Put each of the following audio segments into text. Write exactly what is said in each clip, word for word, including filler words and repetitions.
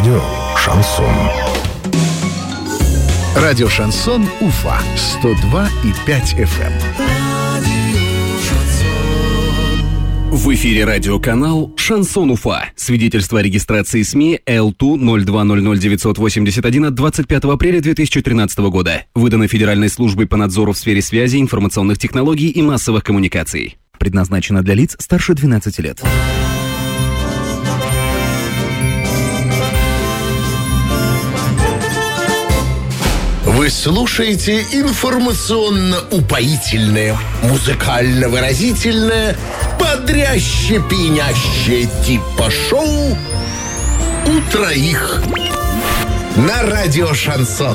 Радио «Шансон». Радио «Шансон» Уфа. сто два и пять эф эм. В эфире радиоканал «Шансон Уфа». Свидетельство о регистрации СМИ эл ту ноль два ноль ноль девятьсот восемьдесят один от двадцать пятого апреля две тысячи тринадцатого года. Выдано Федеральной службой по надзору в сфере связи, информационных технологий и массовых коммуникаций. Предназначено для лиц старше двенадцати лет. Вы слушаете информационно-упоительное, музыкально-выразительное, бодряще пьянящее типа шоу «У троих» на радио «Шансон».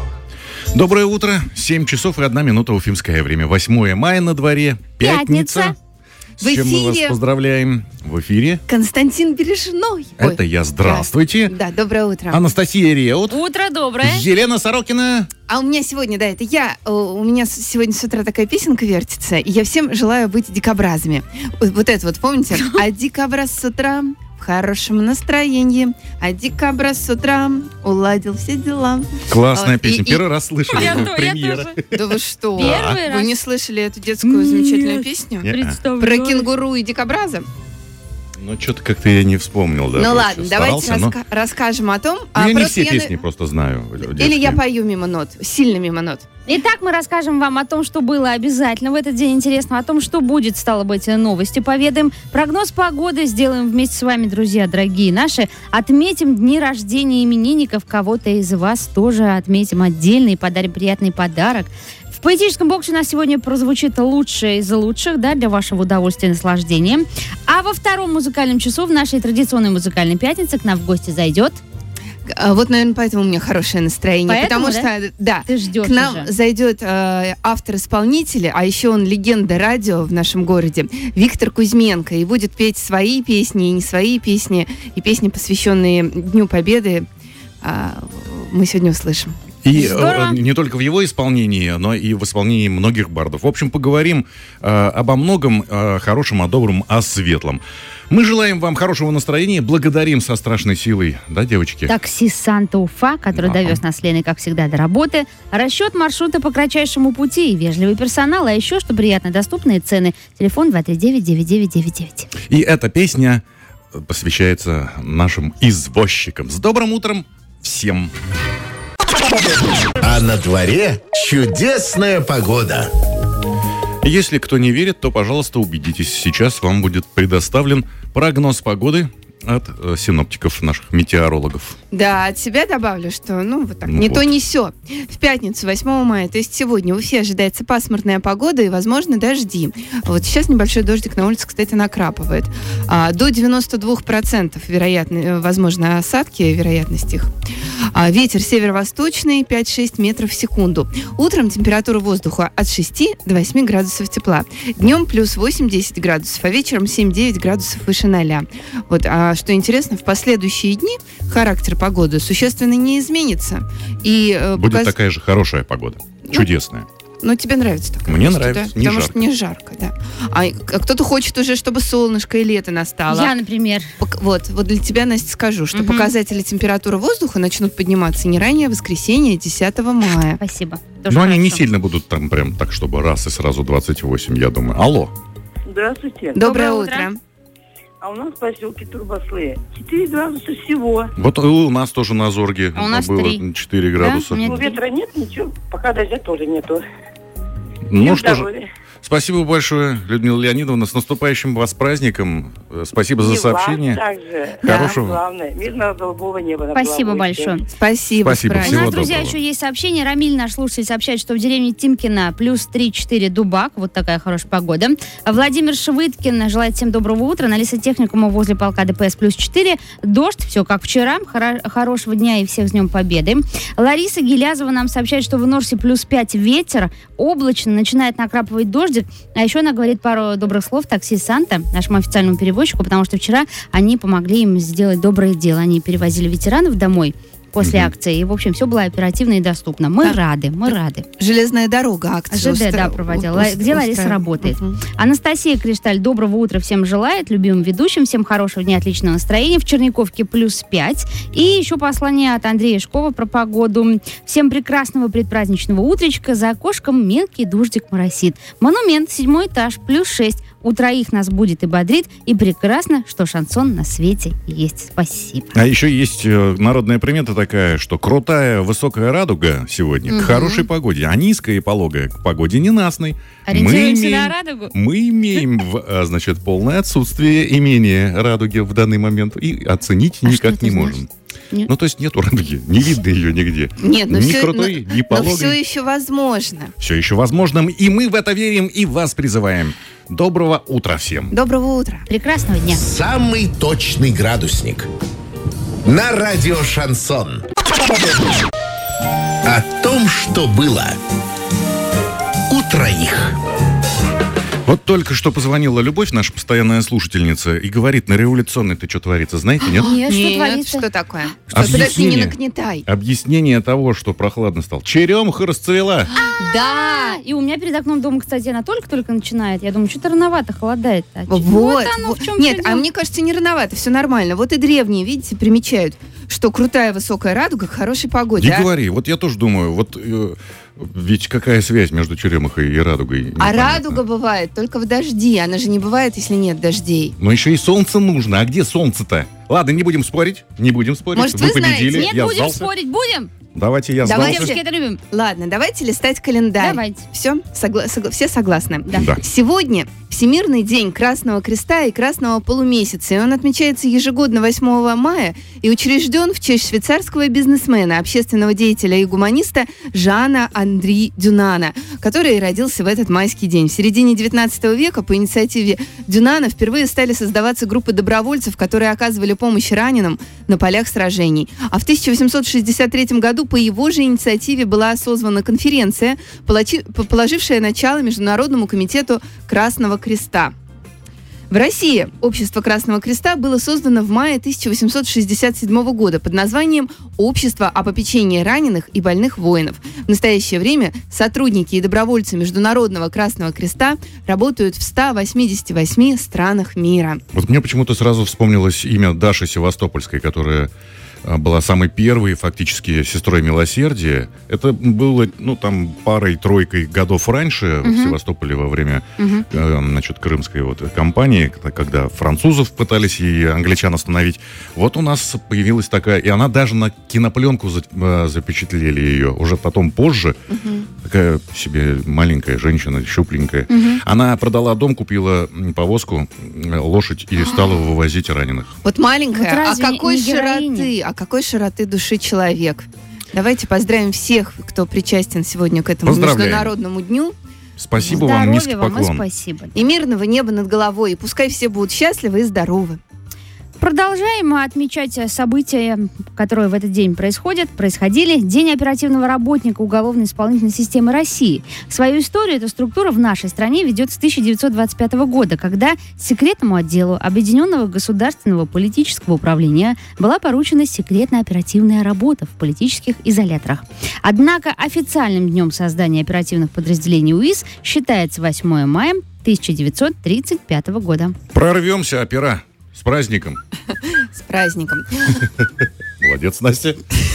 Доброе утро. семь часов и одна минута уфимское время. восьмое мая на дворе. Пятница. Пятница. С чем мы вас поздравляем. В эфире Константин Бережной. Это Ой. я. Здравствуйте. Да, доброе утро. Анастасия Реут. Утро доброе. Елена Сорокина. А у меня сегодня, да, это я, у меня сегодня с утра такая песенка вертится, и я всем желаю быть дикобразами. Вот, вот это вот, помните? А дикобраз с утра в хорошем настроении, а дикобраз с утра уладил все дела. Классная Вот, песня. и- Первый и- раз слышали. Я Ну, то- я премьера. Да вы что? Первый Вы не слышали эту детскую замечательную песню? Не-а. Про кенгуру и дикобраза? Ну, что-то как-то я не вспомнил. Да, Ну вот ладно, сейчас давайте старался, но- раска- расскажем о том. Ну, а я не просто все я песни на- просто знаю. Или я детские. пою мимо нот, сильно мимо нот. Итак, мы расскажем вам о том, что было обязательно в этот день интересно, о том, что будет, стало быть, новости поведаем. Прогноз погоды сделаем вместе с вами, друзья, дорогие наши. Отметим дни рождения именинников. Кого-то из вас тоже отметим отдельно и подарим приятный подарок. В поэтическом боксе у нас сегодня прозвучит лучшее из лучших, да, для вашего удовольствия и наслаждения. А во втором музыкальном часу в нашей традиционной музыкальной пятнице к нам в гости зайдет. А Вот, наверное, поэтому у меня хорошее настроение. Поэтому, потому да? что, да, Ты ждешь к нам уже. зайдет э, автор-исполнитель, а еще он легенда радио в нашем городе, Виктор Кузьменко, и будет петь свои песни и не свои песни, и песни, посвященные Дню Победы, э, мы сегодня услышим. И Здорово. э, не только в его исполнении, но и в исполнении многих бардов. В общем, поговорим э, обо многом, э, хорошем, о добром, о светлом. Мы желаем вам хорошего настроения, благодарим со страшной силой, да, девочки? Такси Санта Уфа, который Ага. довез нас с Леной, как всегда, до работы. Расчет маршрута по кратчайшему пути и вежливый персонал. А еще, что приятно, доступные цены. Телефон два три девять девять девять девять девять. И эта песня посвящается нашим извозчикам. С добрым утром всем! А на дворе чудесная погода. Если кто не верит, то, пожалуйста, убедитесь. Сейчас вам будет предоставлен прогноз погоды от э, синоптиков, наших метеорологов. Да, от себя добавлю, что, ну, вот так, Ну не вот. то, не сё. В пятницу, восьмого мая, то есть сегодня, в Уфе ожидается пасмурная погода и, возможно, дожди. Вот сейчас небольшой дождик на улице, кстати, накрапывает. А, до девяноста двух процентов вероятно, э, возможно, осадки, вероятность их. А, ветер северо-восточный пять-шесть метров в секунду. Утром температура воздуха от шести до восьми градусов тепла. Днем плюс восемь-десять градусов, а вечером семь-девять градусов выше ноля. Вот, а что интересно, в последующие дни характер погоды существенно не изменится. И, э, Будет показ- такая же хорошая погода. Чудесная. Ну, тебе нравится такая Мне погода, нравится, да? не Потому жарко. что не жарко, да. А, а кто-то хочет уже, чтобы солнышко и лето настало. Я, например. Пок- Вот, вот для тебя, Настя, скажу, что Мгм. показатели температуры воздуха начнут подниматься не ранее воскресенья, десятого мая. Спасибо. Но Тоже они не хорошо. сильно будут там прям так, чтобы раз и сразу двадцать восемь, я думаю. Алло. Здравствуйте. Доброе, Доброе утро. утро. А у нас в поселке Турбаслы четыре градуса всего. Вот и у нас тоже на Зорге А у нас было три. четыре Да? градуса. У меня Ну, ветра нет, ничего. Пока дождя тоже нету. Ну Всем что же, здоровья. спасибо большое, Людмила Леонидовна. С наступающим вас праздником. Э, Спасибо за И сообщение. вам также. Хорошего. Да, главное, мирного голубого неба над Спасибо головой всем. большое. Спасибо. Спасибо, с праздником. У всего нас, друзья, доброго. еще есть сообщение. Рамиль, наш слушатель, сообщает, что в деревне Тимкина плюс три-четыре Дубак. Вот такая хорошая погода. Владимир Швыдкин желает всем доброго утра. На лесотехникума возле полка ДПС плюс четыре. Дождь, все как вчера. Хоро- хорошего дня и всех с Днем Победы. Лариса Гелязова нам сообщает, что в Норсе плюс пять ветер. Облачно, начинает накрапывать дождик. А еще она говорит пару добрых слов такси Санта, нашему официальному перевозчику, потому что вчера они помогли им сделать доброе дело. Они перевозили ветеранов домой. после Мгм. акции. И, в общем, все было оперативно и доступно. Мы Так. рады, мы рады. Железная дорога акцию ЖД, да, устра- проводила. ус- Где Лариса устраивала. работает. Мгм. Анастасия Кришталь, доброго утра всем желает, любимым ведущим, всем хорошего дня, отличного настроения. В Черниковке плюс пять. И еще послание от Андрея Шкова про погоду. Всем прекрасного предпраздничного утречка. За окошком мелкий дождик моросит. Монумент, седьмой этаж, плюс шесть. У троих нас будет и бодрит, и прекрасно, что шансон на свете есть. Спасибо. А еще есть э, народная примета такая, что крутая высокая радуга сегодня Мгм. к хорошей погоде, а низкая и пологая к погоде ненастной. Ориентируемся мы на имеем, радугу? мы имеем, в, а, значит, полное отсутствие имения радуги в данный момент и оценить А никак что это не значит? можем. Нет. Ну, то есть нету радуги, не видно ее нигде. Нет, ну ни все, крутой, ни но пологой. все еще возможно. Все еще возможным, и мы в это верим, и вас призываем. Доброго утра всем. Доброго утра. Прекрасного дня. Самый точный градусник. На радио «Шансон». О том, что было. У троих. Вот только что позвонила Любовь, наша постоянная слушательница, и говорит, на революционной-то что творится, знаете, нет? Нет, что Нет, творится? что такое? Что, подожди, Объяснение. не нагнетай. Объяснение того, что прохладно стало. Черемуха расцвела. Да, и у меня перед окном дома, кстати, она только-только начинает. Я думаю, что-то рановато холодает. А чё- Вот, оно вот. в чем Нет, а мне кажется, не рановато, все нормально. Вот и древние, видите, примечают, что крутая высокая радуга к хорошей погоде. Не а? говори, вот я тоже думаю, вот э, ведь какая связь между черемухой и радугой? А непонятно. радуга бывает только в дожди. Она же не бывает, если нет дождей. Но еще и солнце нужно. А где солнце-то? Ладно, не будем спорить. Не будем спорить. Может, вы победили. знаете? Нет, Я будем сдался. спорить, будем? Давайте я Давайте. сдался. Девушки, это любим. Ладно, давайте листать календарь. Давайте. Все? Согла- согла- все согласны? Да. Да. Сегодня Всемирный день Красного Креста и Красного Полумесяца. И он отмечается ежегодно восьмого мая и учрежден в честь швейцарского бизнесмена, общественного деятеля и гуманиста Жана Андри Дюнана, который родился в этот майский день. В середине девятнадцатого века по инициативе Дюнана впервые стали создаваться группы добровольцев, которые оказывали помощь раненым на полях сражений. А в тысяча восемьсот шестьдесят третьем году по его же инициативе была созвана конференция, полочи- положившая начало Международному комитету Красного Креста. В России Общество Красного Креста было создано в мае тысяча восемьсот шестьдесят седьмого года под названием «Общество о попечении раненых и больных воинов». В настоящее время сотрудники и добровольцы Международного Красного Креста работают в ста восьмидесяти восьми странах мира. Вот мне почему-то сразу вспомнилось имя Даши Севастопольской, которая а, была самой первой, фактически, сестрой милосердия. Это было, ну, там, парой-тройкой годов раньше в Севастополе во время, Мгм. э, значит, крымской вот кампании, когда- когда французов пытались и англичан остановить. Вот у нас появилась такая, и она даже на кинопленку за- э, запечатлели ее. Уже потом, позже, такая себе маленькая женщина, щупленькая. Она продала дом, купила м, повозку, м, лошадь и стала вывозить раненых. Вот маленькая, Вот а разве какой не героиня? широты, а какой широты души человек. Давайте поздравим всех, кто причастен сегодня к этому Поздравляем. Международному дню. Спасибо вам, низкий Здоровья вам и поклон. спасибо. И мирного неба над головой. И пускай все будут счастливы и здоровы. Продолжаем отмечать события, которые в этот день происходят, происходили. День оперативного работника уголовно-исполнительной системы России. Свою историю эта структура в нашей стране ведет с тысяча девятьсот двадцать пятого года, когда секретному отделу Объединенного государственного политического управления была поручена секретно-оперативная работа в политических изоляторах. Однако официальным днем создания оперативных подразделений УИС считается восьмое мая тысяча девятьсот тридцать пятого года. Прорвемся, опера. С праздником. С праздником. Молодец, Настя.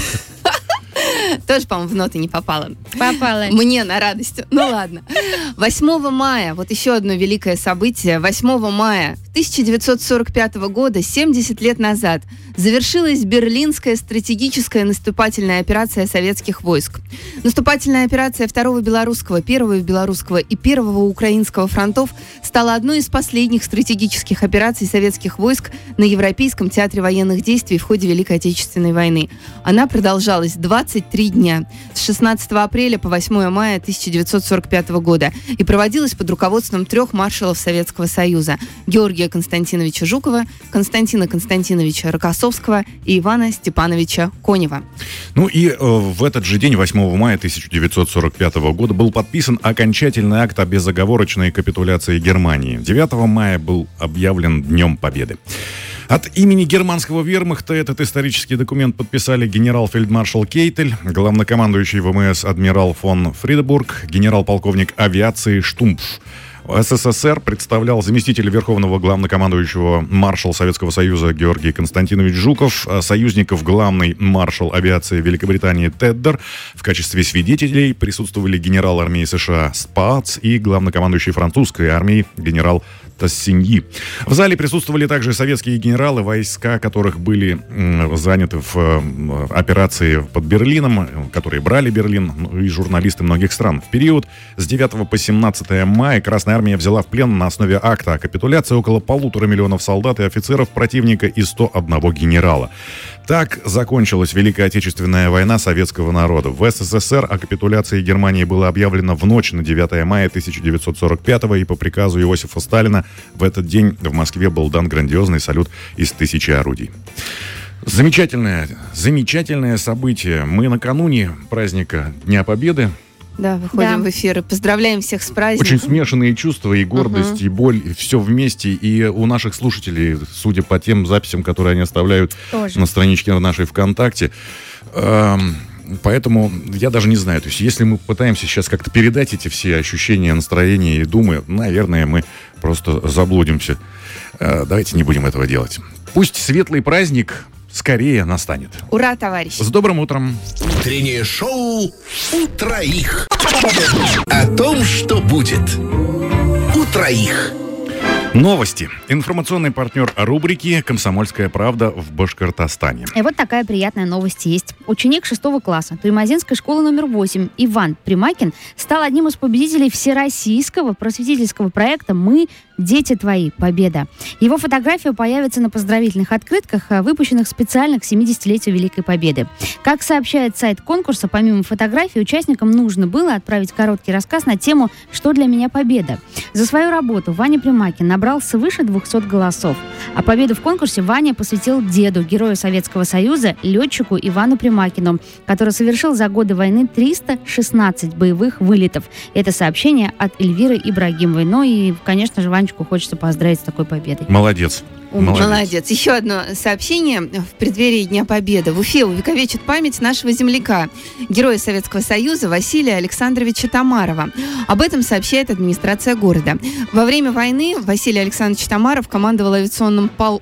Тоже, по-моему, в ноты не попала. Попала. Мне на радость. Ну ладно. восьмого мая, вот еще одно великое событие. восьмого мая тысяча девятьсот сорок пятого года, семьдесят лет назад, завершилась Берлинская стратегическая наступательная операция советских войск. Наступательная операция второго Белорусского, первого Белорусского и первого Украинского фронтов стала одной из последних стратегических операций советских войск на Европейском театре военных действий в ходе Великой Отечественной войны. Она продолжалась двадцать три дня, с шестнадцатого апреля по восьмое мая тысяча девятьсот сорок пятого года, и проводилась под руководством трех маршалов Советского Союза: Георгия Константиновича Жукова, Константина Константиновича Рокоссовского и Ивана Степановича Конева. Ну и э, в этот же день, восьмого мая тысяча девятьсот сорок пятого года, был подписан окончательный акт о безоговорочной капитуляции Германии. девятого мая был объявлен Днем Победы. От имени германского вермахта этот исторический документ подписали генерал-фельдмаршал Кейтель, главнокомандующий ВМС адмирал фон Фридебург, генерал-полковник авиации Штумпф. СССР представлял заместитель верховного главнокомандующего маршал Советского Союза Георгий Константинович Жуков, союзников главный маршал авиации Великобритании Теддер. В качестве свидетелей присутствовали генерал армии США Спац и главнокомандующий французской армии генерал Тассиньи. В зале присутствовали также советские генералы, войска которых были м, заняты в м, операции под Берлином, которые брали Берлин, ну, и журналисты многих стран. В период с девятого по семнадцатое мая Красная Армия взяла в плен на основе акта о капитуляции около полутора миллионов солдат и офицеров противника и сто одного генерала. Так закончилась Великая Отечественная война советского народа. В СССР о капитуляции Германии было объявлено в ночь на девятое мая тысяча девятьсот сорок пятого, и по приказу Иосифа Сталина в этот день в Москве был дан грандиозный салют из тысячи орудий. Замечательное, замечательное событие. Мы накануне праздника Дня Победы. Да, выходим Да. в эфир и поздравляем всех с праздником. Очень смешанные чувства, и гордость, uh-huh. и боль, и все вместе. И у наших слушателей, судя по тем записям, которые они оставляют Тоже. на страничке нашей ВКонтакте, эм, поэтому я даже не знаю. То есть, если мы пытаемся сейчас как-то передать эти все ощущения, настроения и думы, наверное, мы просто заблудимся. Э, давайте не будем этого делать. Пусть светлый праздник скорее настанет. Ура, товарищи! С добрым утром! Утреннее шоу «У троих». О том, что будет. У троих. Новости. Информационный партнер рубрики «Комсомольская правда» в Башкортостане. И вот такая приятная новость есть. Ученик шестого класса Туймазинской школы номер восемь Иван Примакин стал одним из победителей всероссийского просветительского проекта «Мы, дети твои, победа». Его фотография появится на поздравительных открытках, выпущенных специально к семидесятилетию Великой Победы. Как сообщает сайт конкурса, помимо фотографий, участникам нужно было отправить короткий рассказ на тему «Что для меня победа?». За свою работу Ваня Примакин набрал свыше двухсот голосов. А победу в конкурсе Ваня посвятил деду, герою Советского Союза, летчику Ивану Примакину, который совершил за годы войны триста шестнадцать боевых вылетов. Это сообщение от Эльвиры Ибрагимовой. Ну и, конечно же, Ванечку хочется поздравить с такой победой. Молодец. Молодец. Молодец. Еще одно сообщение в преддверии Дня Победы. В Уфе увековечит память нашего земляка, героя Советского Союза Василия Александровича Тамарова. Об этом сообщает администрация города. Во время войны Василий Александрович Тамаров командовал авиационным пол...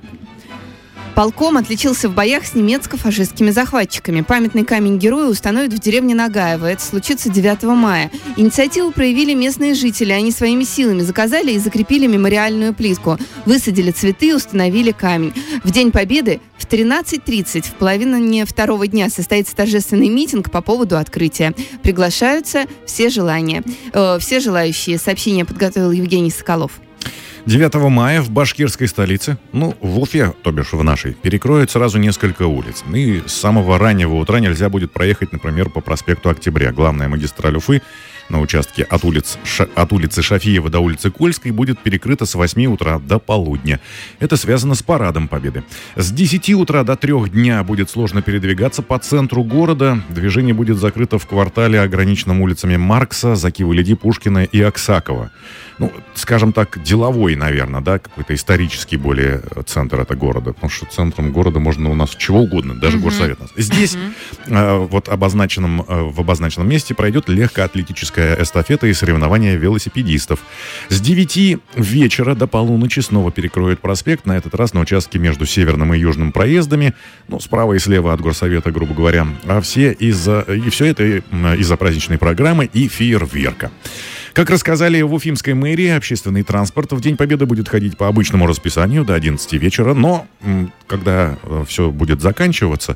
полком, отличился в боях с немецко-фашистскими захватчиками. Памятный камень герою установят в деревне Нагаево. Это случится девятого мая. Инициативу проявили местные жители. Они своими силами заказали и закрепили мемориальную плитку. Высадили цветы, установили камень. В День Победы в тринадцать тридцать в половине второго дня состоится торжественный митинг по поводу открытия. Приглашаются все желания, э, все желающие. Сообщение подготовил Евгений Соколов. девятого мая в башкирской столице, ну, в Уфе, то бишь в нашей, перекроют сразу несколько улиц. И с самого раннего утра нельзя будет проехать, например, по проспекту Октября. Главная магистраль Уфы на участке от, улиц, Ша, от улицы Шафиева до улицы Кольской будет перекрыта с восьми утра до полудня. Это связано с парадом Победы. С десяти утра до трёх дня будет сложно передвигаться по центру города. Движение будет закрыто в квартале, ограниченном улицами Маркса, Закива-Лиди, Пушкина и Аксакова. Ну, скажем так, деловой, наверное, да, какой-то исторический более центр этого города. Потому что центром города можно у нас чего угодно, даже uh-huh. горсовет. Здесь uh-huh. э, вот обозначенном, э, в обозначенном месте пройдет легкоатлетическая эстафета и соревнования велосипедистов. С девяти вечера до полуночи снова перекроют проспект, на этот раз на участке между северным и южным проездами, ну, справа и слева от горсовета, грубо говоря. А все из-за, и все это из-за праздничной программы и фейерверка. Как рассказали в Уфимской мэрии, общественный транспорт в День Победы будет ходить по обычному расписанию до одиннадцати вечера, но когда все будет заканчиваться,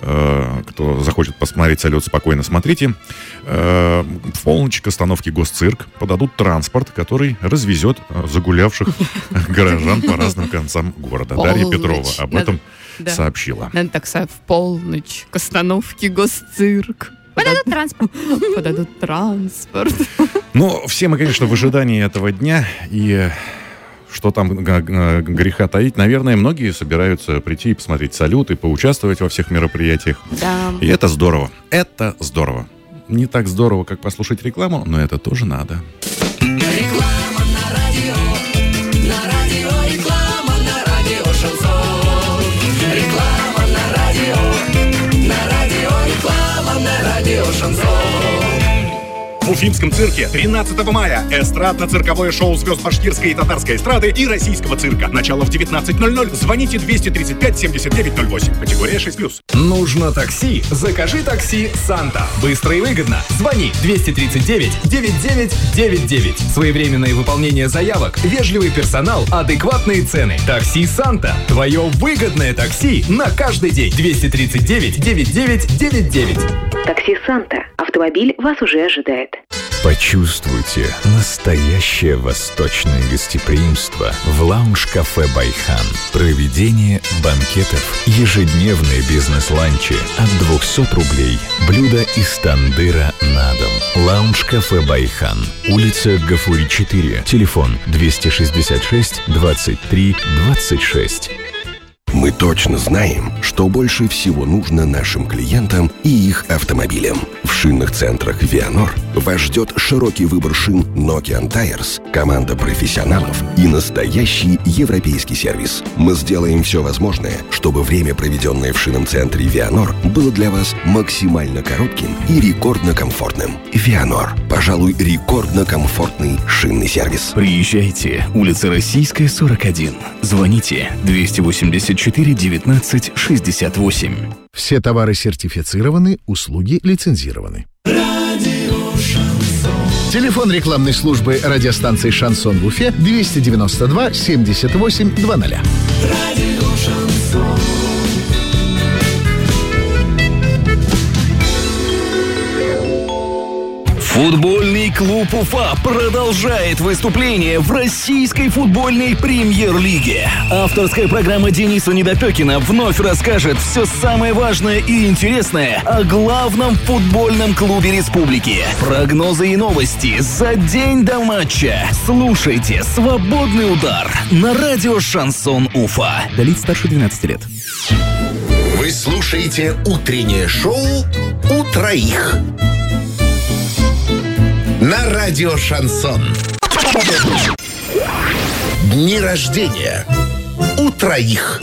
кто захочет посмотреть салют, спокойно смотрите, в полночь к остановке Госцирк подадут транспорт, который развезет загулявших горожан по разным концам города. Дарья Петрова об этом сообщила. Надо так в полночь к остановке Госцирк. Подадут транспорт. Подадут транспорт. Ну, все мы, конечно, в ожидании этого дня. И что там греха таить, наверное, многие собираются прийти и посмотреть салют, и поучаствовать во всех мероприятиях. Да. И это здорово. Это здорово. Не так здорово, как послушать рекламу, но это тоже надо. Реклама на радио, на радио, реклама на радио Шансон. В Уфимском цирке тринадцатого мая эстрадно-цирковое шоу звезд башкирской и татарской эстрады и российского цирка. Начало в девятнадцать ноль ноль. Звоните двести тридцать пять семьдесят девять ноль восемь. Категория шесть плюс. Нужно такси? Закажи такси «Санта». Быстро и выгодно. Звони двести тридцать девять девяносто девять девяносто девять. Своевременное выполнение заявок, вежливый персонал, адекватные цены. Такси «Санта». Твое выгодное такси на каждый день. двести тридцать девять девяносто девять девяносто девять. Такси «Санта». Автомобиль вас уже ожидает. Почувствуйте настоящее восточное гостеприимство в лаунж-кафе «Байхан». Проведение банкетов, ежедневные бизнес-ланчи от двухсот рублей. Блюда из тандыра на дом. Лаунж-кафе «Байхан». Улица Гафури, четыре. Телефон двести шестьдесят шесть двадцать три двадцать шесть. Мы точно знаем, что больше всего нужно нашим клиентам и их автомобилям. В шинных центрах «Вианор» вас ждет широкий выбор шин Nokian Tires, команда профессионалов и настоящий европейский сервис. Мы сделаем все возможное, чтобы время, проведенное в шинном центре «Вианор», было для вас максимально коротким и рекордно комфортным. «Вианор» – пожалуй, рекордно комфортный шинный сервис. Приезжайте. Улица Российская, сорок один. Звоните двести восемьдесят четыре девятнадцать шестьдесят восемь. Все товары сертифицированы, услуги лицензированы. Телефон рекламной службы радиостанции «Шансон» в Уфе двести девяносто два семьдесят восемь двадцать. Футбольный клуб Уфа продолжает выступление в российской футбольной премьер-лиге. Авторская программа Дениса Недопекина вновь расскажет все самое важное и интересное о главном футбольном клубе республики. Прогнозы и новости за день до матча. Слушайте «Свободный удар» на радио «Шансон Уфа». Для лиц старше двенадцати лет. Вы слушаете утреннее шоу «У троих» на радио «Шансон». Дни рождения у троих.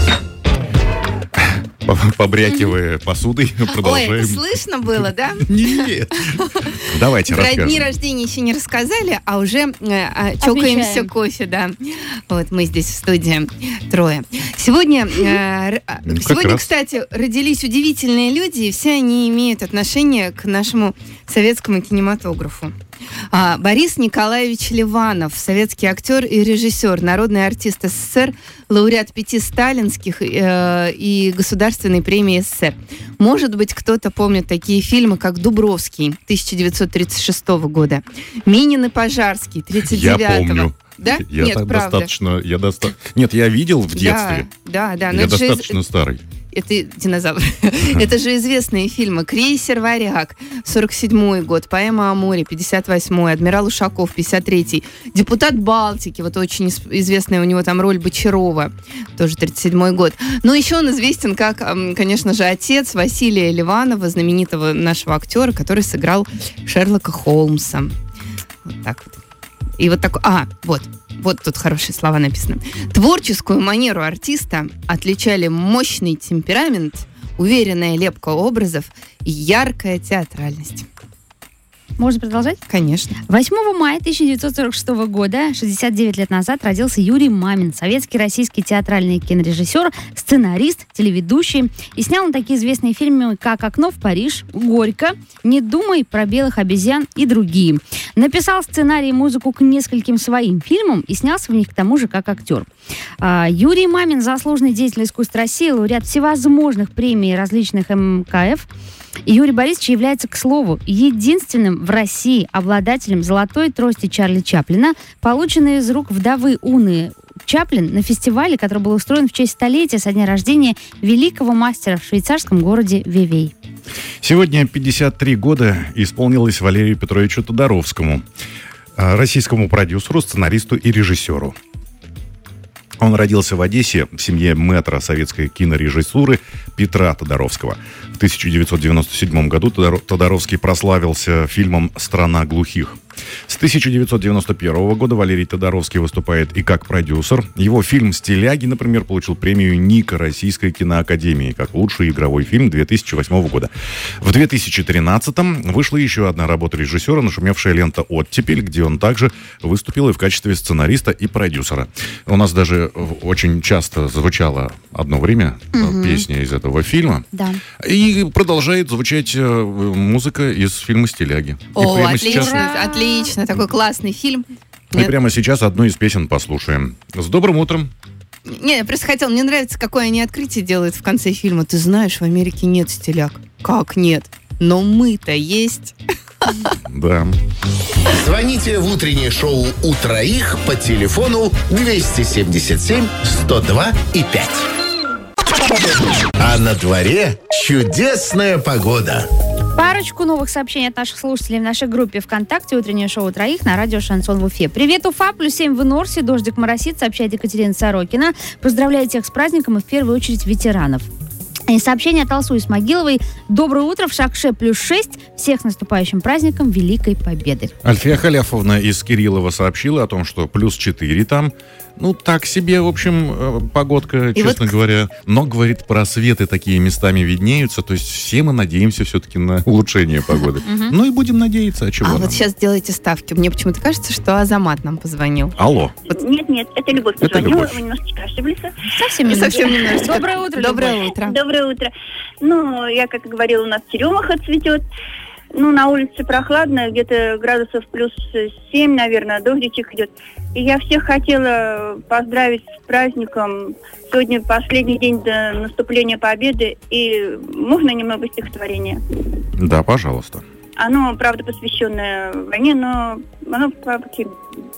Побрякивая посудой, продолжаем. Ой, слышно было, да? Нет. Давайте Про расскажем. дни рождения еще не рассказали, а уже э, чокаемся Отмечаем. кофе, да. Вот мы здесь в студии трое. Сегодня, э, Ну, как сегодня, раз. кстати, родились удивительные люди, и все они имеют отношение к нашему советскому кинематографу. А, Борис Николаевич Ливанов, советский актер и режиссер, народный артист СССР, лауреат пяти сталинских э, и государственной премии СССР. Может быть, кто-то помнит такие фильмы, как «Дубровский» тысяча девятьсот тридцать шестого года, «Минин и Пожарский» тридцать девятого. Я помню. Да? Я Нет, так правда. достаточно... Я доста... Нет, я видел в детстве. Да, да, да. но Я это же из- достаточно старый. Это динозавр. Это же известные фильмы. «Крейсер Варяг», сорок седьмой год, «Поэма о море», пятьдесят восьмой, «Адмирал Ушаков», пятьдесят третий, «Депутат Балтики», вот очень ис- известная у него там роль Бочарова, тоже тридцать седьмой год. Но еще он известен как, м, конечно же, отец Василия Ливанова, знаменитого нашего актера, который сыграл Шерлока Холмса. Вот так вот. И вот такой... А, вот. Вот тут хорошие слова написаны. Творческую манеру артиста отличали мощный темперамент, уверенная лепка образов и яркая театральность. Можно продолжать? Конечно. восьмого мая тысяча девятьсот сорок шестого года, шестьдесят девять лет назад, родился Юрий Мамин, советский российский театральный кинорежиссер, сценарист, телеведущий. И снял он такие известные фильмы, как «Окно в Париж», «Горько», «Не думай», «Про белых обезьян» и другие. Написал сценарий и музыку к нескольким своим фильмам и снялся в них к тому же как актер. А, Юрий Мамин, заслуженный деятель искусств России, лауреат всевозможных премий различных эм ка эф. И Юрий Борисович является, к слову, единственным в России обладателем золотой трости Чарли Чаплина, полученной из рук вдовы Уны Чаплин на фестивале, который был устроен в честь столетия со дня рождения великого мастера в швейцарском городе Вивей. Сегодня пятьдесят три года исполнилось Валерию Петровичу Тодоровскому, российскому продюсеру, сценаристу и режиссеру. Он родился в Одессе в семье мэтра советской кинорежиссуры Петра Тодоровского. В тысяча девятьсот девяносто седьмом году Тодоровский прославился фильмом «Страна глухих». С тысяча девятьсот девяносто первого года Валерий Тодоровский выступает и как продюсер. Его фильм «Стиляги», например, получил премию Ника Российской киноакадемии как лучший игровой фильм две тысячи восьмого года. В две тысячи тринадцатом вышла еще одна работа режиссера, нашумевшая лента «Оттепель», где он также выступил и в качестве сценариста и продюсера. У нас даже очень часто звучала одно время угу. песня из этого фильма. Да. И продолжает звучать музыка из фильма «Стиляги». О, и отлично, сейчас... отлично. Такой классный фильм. И Нет. прямо сейчас одну из песен послушаем. С добрым утром. Не, я просто хотела, мне нравится, какое они открытие делают в конце фильма. Ты знаешь, в Америке нет стиляг. Как нет? Но мы-то есть. Да. Звоните в утреннее шоу «У троих» по телефону двести семьдесят семь сто два и пять. А на дворе чудесная погода. Парочку новых сообщений от наших слушателей в нашей группе ВКонтакте «Утреннее шоу троих» на радио «Шансон» в Уфе. Привет, Уфа, плюс семь в Норсе, дождик моросит, сообщает Екатерина Сорокина. Поздравляю всех с праздником и в первую очередь ветеранов. И сообщение от Алсу Исмагиловой. Доброе утро, в Шакше плюс шесть. Всех с наступающим праздником Великой Победы. Альфия Халяфовна из Кириллова сообщила о том, что плюс четыре там. Ну, так себе, в общем, погодка, И честно вот... говоря. Но, говорит, просветы такие местами виднеются. То есть все мы надеемся все-таки на улучшение погоды. Ну и будем надеяться, а чего А нам? вот сейчас делайте ставки. Мне почему-то кажется, что Азамат нам позвонил. Алло. Нет, нет, это Любовь Это позвонила, Любовь. вы немножечко ошиблись. Совсем немножко. Совсем немножечко. Доброе утро, Доброе Любовь. утро. Доброе утро. Ну, я, как и говорила, у нас черемуха цветет. Ну, на улице прохладно, где-то градусов плюс семь, наверное, дождичек идет. И я всех хотела поздравить с праздником. Сегодня последний день до наступления Победы. И можно немного стихотворения? Да, пожалуйста. Оно, правда, посвященное войне, но оно по теме.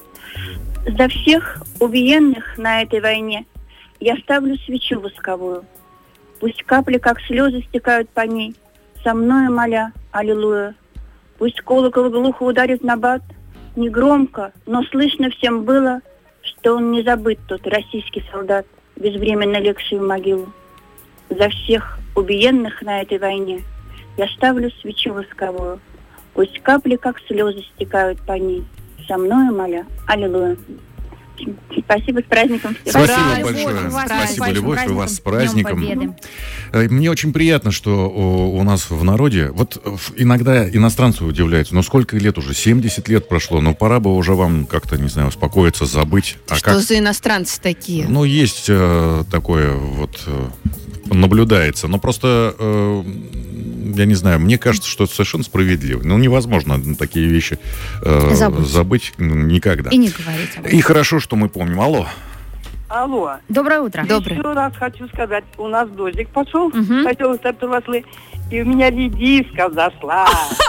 За всех убиенных на этой войне я ставлю свечу восковую. Пусть капли, как слезы, стекают по ней, со мною моля, аллилуйя. Пусть колокол глухо ударит набат, не громко, но слышно всем было, что он не забыт, тот российский солдат, безвременно легший в могилу. За всех убиенных на этой войне я ставлю свечу восковую. Пусть капли, как слезы, стекают по ней, со мною моля, аллилуйя. Спасибо, с праздником. Спасибо Ура, большое. Любовь, вас Спасибо, с Любовь, и вас с праздником. Днем Э, Мне очень приятно, что у, у нас в народе, вот в- иногда иностранцы удивляются, но сколько лет уже, семьдесят лет прошло, но пора бы уже вам как-то, не знаю, успокоиться, забыть. А Что как? за иностранцы такие? Ну, есть э, такое вот, э, наблюдается, но просто, э, я не знаю, мне кажется, что это совершенно справедливо. Ну, невозможно такие вещи э, Забыть. забыть никогда. И не говорить об этом. И хорошо, что мы помним. Алло. Алло. Доброе утро. Доброе. Еще раз хочу сказать, у нас дождик пошел, Мгм. хотел Тартуласлы, и у меня редиска зашла.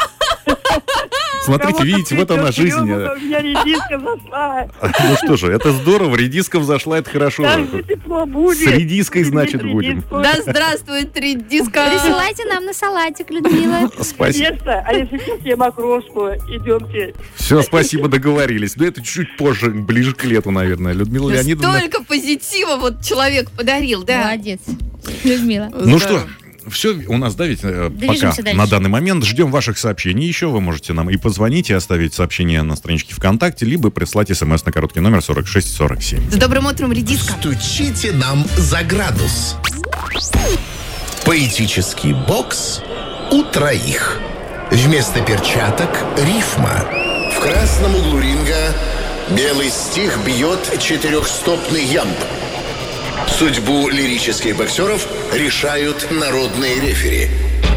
Смотрите, Кого-то видите, вот она цветет жизнь. черемуха, у меня редиска зашла. Ну что же, это здорово, редиска взошла, это хорошо. Так же тепло будет. С редиской, значит, будем. Да здравствует редиска. Присылайте нам на салатик, Людмила. Спасибо. Конечно, а если хотите окрошку, идемте. Все, спасибо, договорились. Но это чуть позже, ближе к лету, наверное. Людмила Леонидовна. Столько позитива вот человек подарил, да. Молодец, Людмила. Ну что, все у нас, да, ведь э, пока Движемся дальше. на данный момент. Ждем ваших сообщений еще. Вы можете нам и позвонить, и оставить сообщение на страничке ВКонтакте, либо прислать смс на короткий номер сорок шесть сорок семь. С добрым утром, редиска. Стучите нам за градус. Поэтический бокс у троих. Вместо перчаток рифма. В красном углу ринга белый стих бьет четырехстопный ямб. Судьбу лирических боксеров решают народные рефери.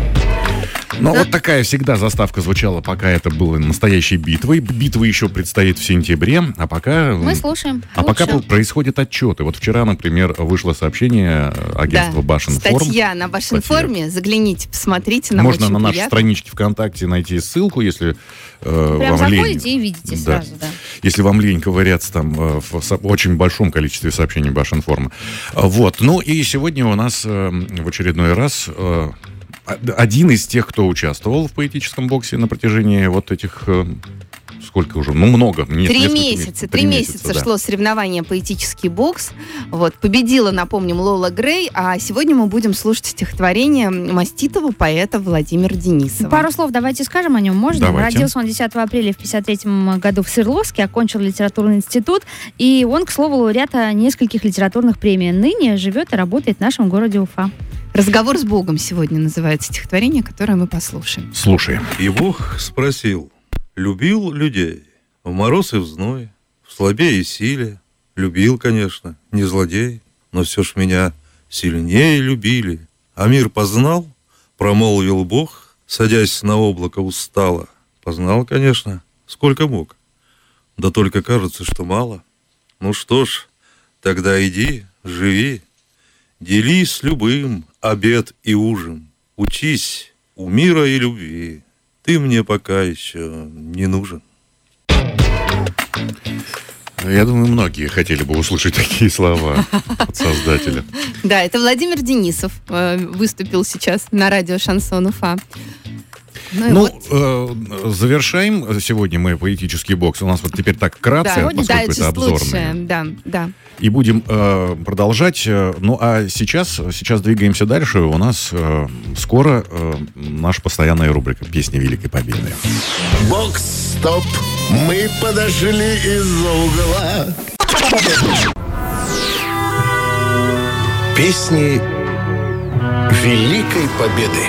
Но вот такая всегда заставка звучала, пока это было настоящей битвой. Битва еще предстоит в сентябре, а пока... Мы слушаем. А пока Лучше. происходят отчеты. Вот вчера, например, вышло сообщение агентства Да. Башинформ. Статья на Башинформе. Загляните, посмотрите. Нам Можно очень на нашей приятно. страничке ВКонтакте найти ссылку, если э, Прям вам лень. заходите и видите Да. сразу, да. Если вам лень ковыряться там э, в со- очень большом количестве сообщений Башинформа. А, Вот. Ну и сегодня у нас э, в очередной раз э, один из тех, кто участвовал в поэтическом боксе на протяжении вот этих... э, сколько уже, ну, много. Три месяца, три месяца шло соревнование «Поэтический бокс». Вот, победила, напомним, Лола Грей, а сегодня мы будем слушать стихотворение маститого поэта Владимира Денисова. Пару слов давайте скажем о нем, можно? Давайте. Родился он десятого апреля в пятьдесят третьем году в Свердловске, окончил литературный институт, и он, к слову, лауреата нескольких литературных премий. Ныне живет и работает в нашем городе Уфа. «Разговор с Богом» сегодня называется стихотворение, которое мы послушаем. Слушаем. И Бог спросил: любил людей в мороз и в зной, в слабе и силе? Любил, конечно, не злодей, но все ж меня сильнее любили. А мир познал, промолвил Бог, садясь на облако устало. Познал, конечно, сколько мог, да только кажется, что мало. Ну что ж, тогда иди, живи, дели с любым обед и ужин, учись у мира и любви. Ты мне пока еще не нужен. Я думаю, многие хотели бы услышать такие слова от создателя. Да, это Владимир Денисов э, выступил сейчас на радио «Шансон Уфа». Ну, ну вот. э, завершаем сегодня мы поэтический бокс. У нас вот теперь так вкратце, да, поскольку да, это обзорный. Лучше, да, да. И будем э, продолжать. Ну, а сейчас, сейчас двигаемся дальше. У нас э, скоро э, наша постоянная рубрика «Песни Великой Победы». Бокс-стоп. Мы подошли из-за угла. Песни Великой Победы.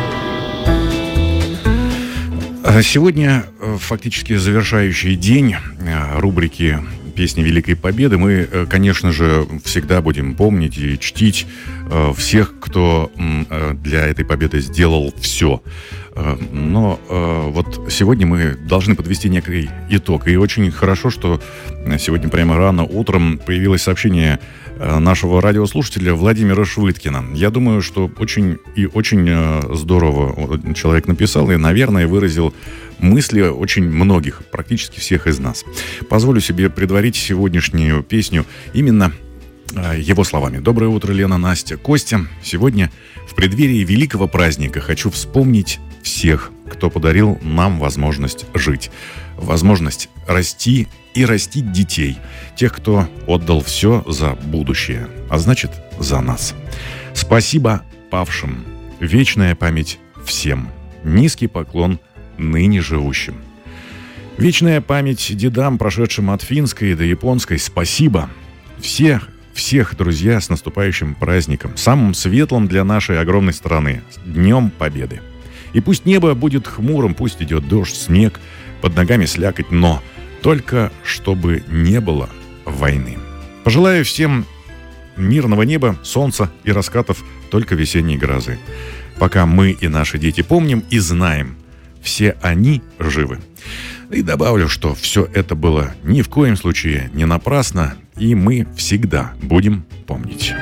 Сегодня фактически завершающий день рубрики «Песни Великой Победы». Мы, конечно же, всегда будем помнить и чтить всех, кто для этой победы сделал все. Но вот сегодня мы должны подвести некий итог. И очень хорошо, что сегодня прямо рано утром появилось сообщение нашего радиослушателя Владимира Швыдкина. Я думаю, что очень и очень здорово человек написал и, наверное, выразил мысли очень многих, практически всех из нас. Позволю себе предварить сегодняшнюю песню именно его словами. Доброе утро, Лена, Настя, Костя. Сегодня в преддверии великого праздника хочу вспомнить всех, кто подарил нам возможность жить, возможность расти и растить детей, тех, кто отдал все за будущее, а значит, за нас. Спасибо павшим, вечная память всем, низкий поклон ныне живущим. Вечная память дедам, прошедшим от финской до японской, спасибо. Всех, всех, друзья, с наступающим праздником, самым светлым для нашей огромной страны, с Днем Победы. И пусть небо будет хмурым, пусть идет дождь, снег, под ногами слякоть, но только чтобы не было войны. Пожелаю всем мирного неба, солнца и раскатов только весенней грозы. Пока мы и наши дети помним и знаем, все они живы. И добавлю, что все это было ни в коем случае не напрасно, и мы всегда будем помнить.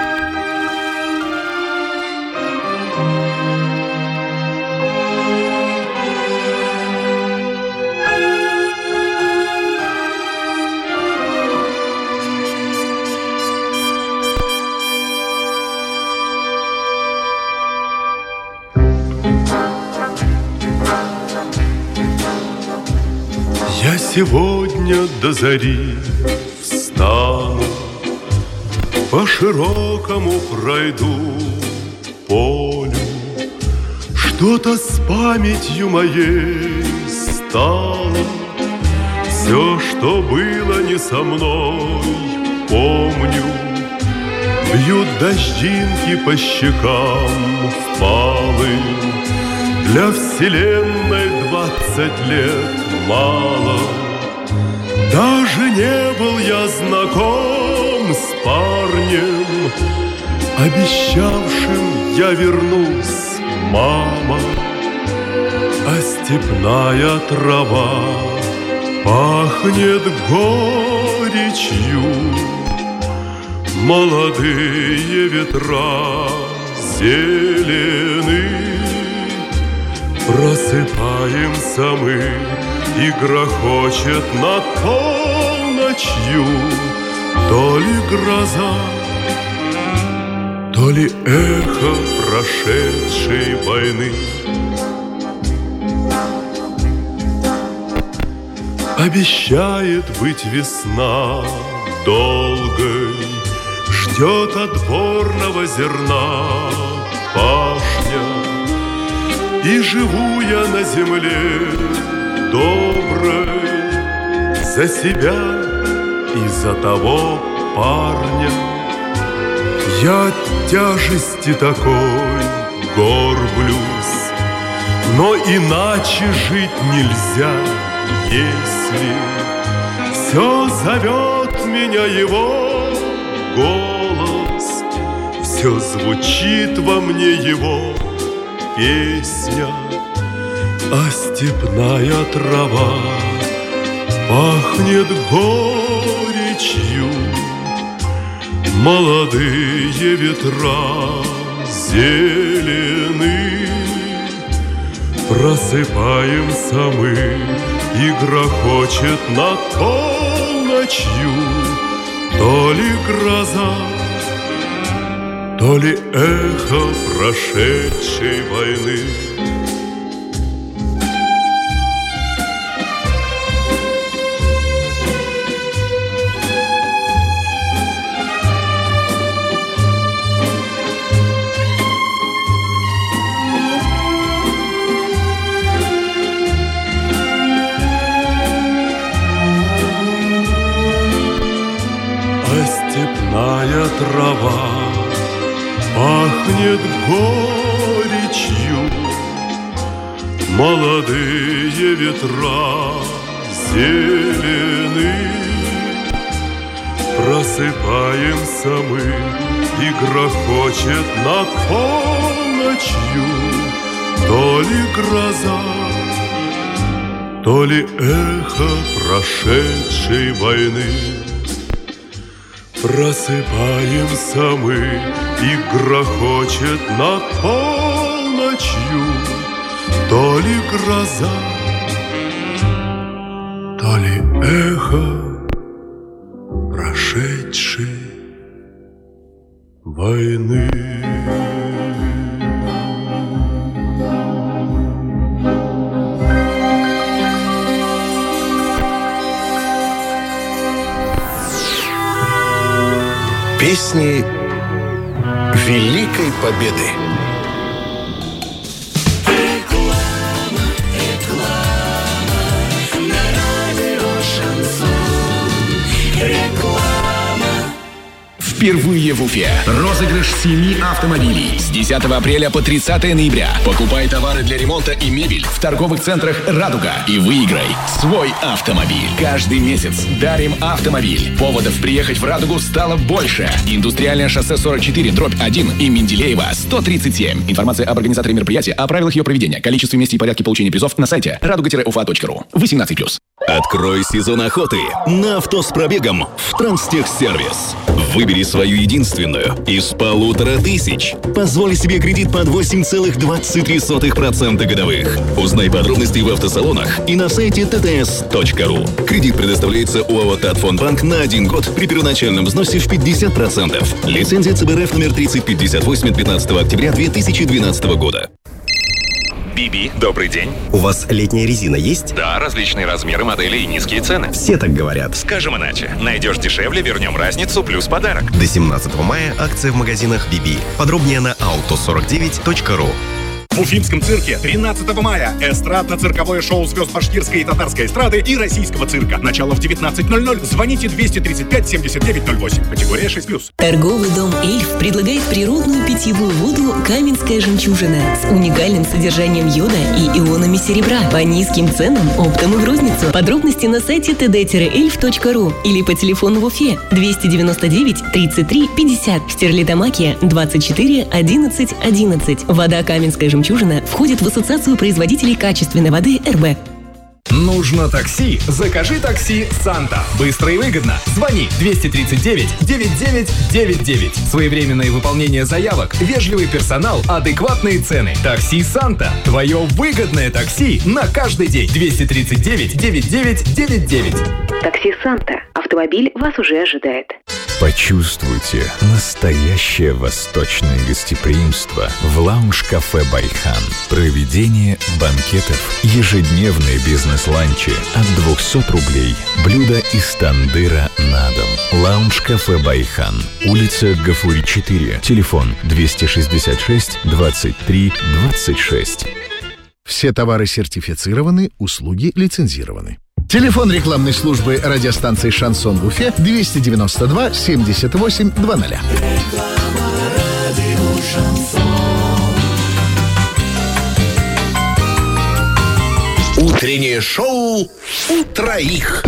Я сегодня до зари встану, по широкому пройду полю. Что-то с памятью моей стало, все, что было не со мной, помню. Бьют дождинки по щекам впалым. Для вселенной двадцать лет мало. Даже не был я знаком с парнем, обещавшим я вернусь, мама. А степная трава пахнет горечью, молодые ветра зелены. Просыпаемся мы, и грохочет над полночью то ли гроза, то ли эхо прошедшей войны. Обещает быть весна долгой, ждет отборного зерна пашня. И живу я на земле доброй за себя и за того парня. Я от тяжести такой горблюсь, но иначе жить нельзя, если все зовет меня его голос, все звучит во мне его песня, а степная трава пахнет горечью. Молодые ветра зелены, просыпаемся мы, и грохочет над полночью то ли гроза, то ли эхо прошедшей войны. Степная трава пахнет горечью, молодые ветра зелены. Просыпаемся мы, и грохочет над полночью то ли гроза, то ли эхо прошедшей войны. Просыпаемся мы, и грохочет над полночью то ли гроза, то ли эхо прошедшей войны. Песни Великой Победы. Впервые в Уфе. Розыгрыш семи автомобилей с десятого апреля по тридцатое ноября. Покупай товары для ремонта и мебель в торговых центрах «Радуга» и выиграй свой автомобиль. Каждый месяц дарим автомобиль. Поводов приехать в «Радугу» стало больше. Индустриальное шоссе сорок четыре, дробь один и Менделеева сто тридцать семь. Информация об организаторе мероприятия, о правилах ее проведения, количестве, месте и порядке получения призов на сайте радуга уфа точка ру. восемнадцать плюс. Открой сезон охоты на авто с пробегом в Транстехсервис. Выбери свою единственную из полутора тысяч. Позволь себе кредит под восемь целых двадцать три сотых процента годовых. Узнай подробности в автосалонах и на сайте тэ тэ эс точка ру. Кредит предоставляется ОАО «Татфонбанк» на один год при первоначальном взносе в пятьдесят процентов. Лицензия цэ бэ эр эф номер тридцать пятьдесят восемь от пятнадцатого октября две тысячи двенадцатого года. Биби, добрый день. У вас летняя резина есть? Да, различные размеры, модели и низкие цены. Все так говорят. Скажем иначе. Найдешь дешевле, вернем разницу, плюс подарок. До семнадцатого мая акция в магазинах Биби. Подробнее на ауто сорок девять точка ру. В Уфимском цирке тринадцатого мая эстрадно-цирковое шоу звезд башкирской и татарской эстрады и российского цирка. Начало в девятнадцать ноль ноль. Звоните двести тридцать пять семьдесят девять ноль восемь. Категория шесть плюс. Торговый дом «Эльф» предлагает природную питьевую воду «Каменская жемчужина» с уникальным содержанием йода и ионами серебра по низким ценам оптом и в розницу. Подробности на сайте тэ дэ эльф точка ру или по телефону в Уфе двести девяносто девять тридцать три пятьдесят. В Стерлитамаке двадцать четыре одиннадцать одиннадцать. Вода «Каменская жемчужина» входит в Ассоциацию производителей качественной воды эр бэ. Нужно такси? Закажи такси «Санта». Быстро и выгодно. Звони двести тридцать девять девяносто девять девяносто девять. Своевременное выполнение заявок, вежливый персонал, адекватные цены. Такси «Санта». Твое выгодное такси на каждый день. двести тридцать девять девяносто девять девяносто девять. Такси «Санта». Автомобиль вас уже ожидает. Почувствуйте настоящее восточное гостеприимство в лаунж-кафе «Байхан». Проведение банкетов, ежедневные бизнес-ланчи от двухсот рублей. Блюда из тандыра на дом. Лаунж-кафе «Байхан». Улица Гафури, четыре. Телефон двести шестьдесят шесть двадцать три двадцать шесть. Все товары сертифицированы, услуги лицензированы. Телефон рекламной службы радиостанции «Шансон» в Уфе двести девяносто два семьдесят восемь двадцать. Утреннее шоу у троих.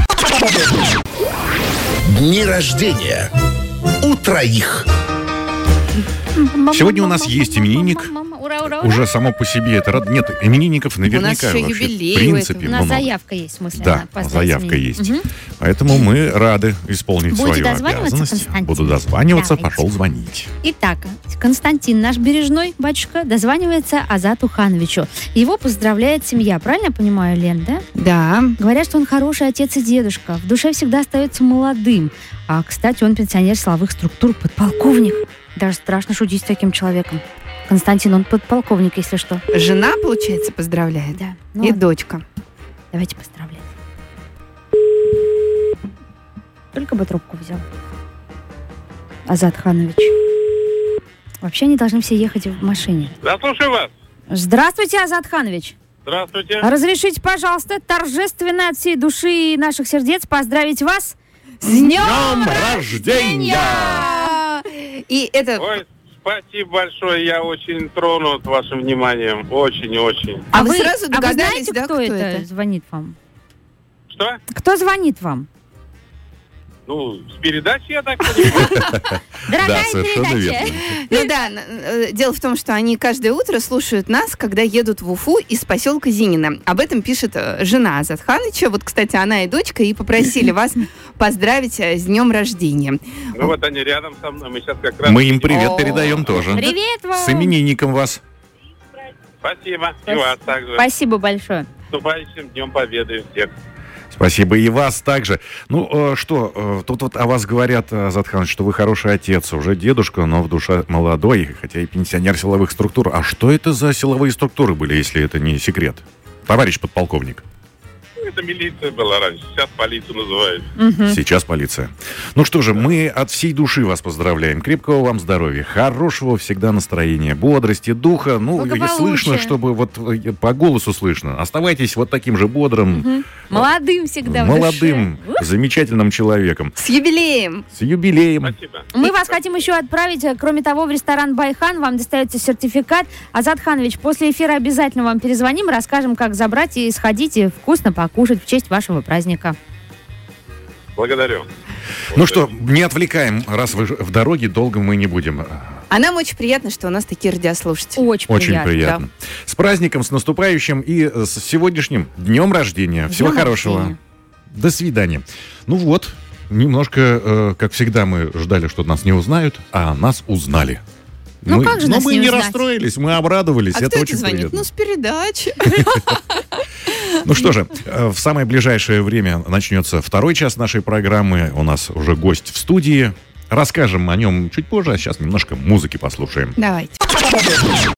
Дни рождения у троих. Сегодня у нас есть именинник. Ура, ура, ура. Уже само по себе это рад. Нет, именинников наверняка. У нас еще вообще, юбилей в принципе, У нас много. заявка есть, в смысле. Да, заявка есть. Угу. Поэтому мы рады исполнить Будете свою дозваниваться, обязанность. Константин? Буду дозваниваться, Давайте. пошел звонить. Итак, Константин, наш бережной батюшка, дозванивается Азату Хановичу. Его поздравляет семья. Правильно я понимаю, Лен, да? Да. Говорят, что он хороший отец и дедушка. В душе всегда остается молодым. А, кстати, он пенсионер силовых структур, подполковник. Даже страшно шутить с таким человеком. Константин, он подполковник, если что. Жена, получается, поздравляет. Да. Ну, И ладно. дочка. Давайте поздравлять. Только бы трубку взял. Азат Ханович. Вообще они должны все ехать в машине. Да, слушаю вас. Здравствуйте, Азат Ханович. Здравствуйте. Разрешите, пожалуйста, торжественно от всей души и наших сердец поздравить вас с днем рождения! И это... Ой, спасибо большое, я очень тронут вашим вниманием. Очень-очень. А, вы сразу а вы догадались, знаете, да, кто, кто это, это? звонит вам? Что? Кто звонит вам? Ну, с передачи, я так понимаю. Дорогая совершенно передача. верно. Ну да, э, дело в том, что они каждое утро слушают нас, когда едут в Уфу из поселка Зинина. Об этом пишет э, жена Азат Хановича. Вот, кстати, она и дочка, и попросили вас поздравить э, с днем рождения. Ну вот они рядом со мной, мы сейчас как раз... Мы им привет О, передаем тоже. Привет вам. С именинником вас. Спасибо. И вас также. Спасибо большое. С наступающим Днем Победы всех. Спасибо и вас также. Ну, э, что, э, тут вот о вас говорят, Азат Ханович, что вы хороший отец, уже дедушка, но в душе молодой, хотя и пенсионер силовых структур. А что это за силовые структуры были, если это не секрет? Товарищ подполковник. Это милиция была раньше, сейчас полицию называют. Сейчас полиция. Ну что же, мы от всей души вас поздравляем. Крепкого вам здоровья, хорошего всегда настроения, бодрости, духа. Ну, и слышно, чтобы вот э, по голосу слышно. Оставайтесь вот таким же бодрым, Мгм. Молодым всегда в молодым, душе. замечательным человеком. С юбилеем! С юбилеем. Спасибо. Мы вас хотим еще отправить, э, кроме того, в ресторан «Байхан». Вам достается сертификат. Азат Ханович, после эфира обязательно вам перезвоним, расскажем, как забрать и сходить и вкусно покушать в честь вашего праздника. Благодарю. Ну что, не отвлекаем, раз вы в дороге, долго мы не будем. А нам очень приятно, что у нас такие радиослушатели. Очень, Очень приятно. С праздником, с наступающим и с сегодняшним днем рождения. Днем Всего хорошего. рождения. До свидания. Ну вот, немножко, э, как всегда, мы ждали, что нас не узнают, а нас узнали. Ну мы, как же но нас мы не не узнать? расстроились, мы обрадовались. А это кто это очень звонит? приятно. Ну, с передачи. Ну что же, э, в самое ближайшее время начнется второй час нашей программы. У нас уже гость в студии. Расскажем о нем чуть позже, а сейчас немножко музыки послушаем. Давайте.